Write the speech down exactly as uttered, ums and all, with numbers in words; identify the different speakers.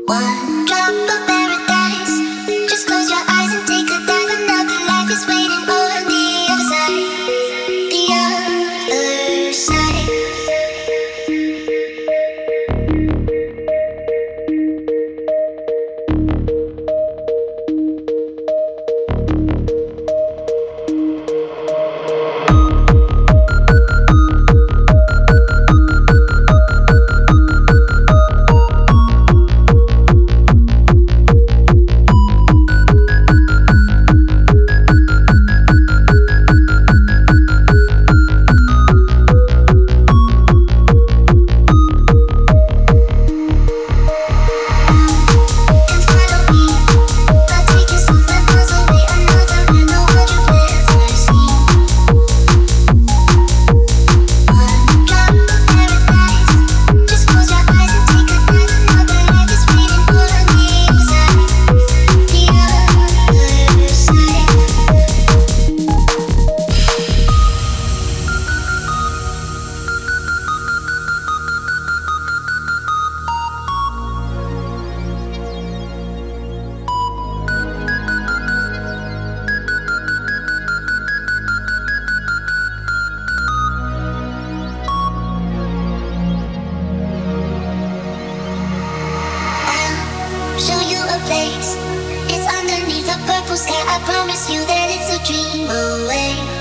Speaker 1: One drop of paradise. Just close your eyes and take a dive. Another life is waiting on the other side. The other side. Show you a place. It's underneath a purple sky. I promise you that it's a dream away.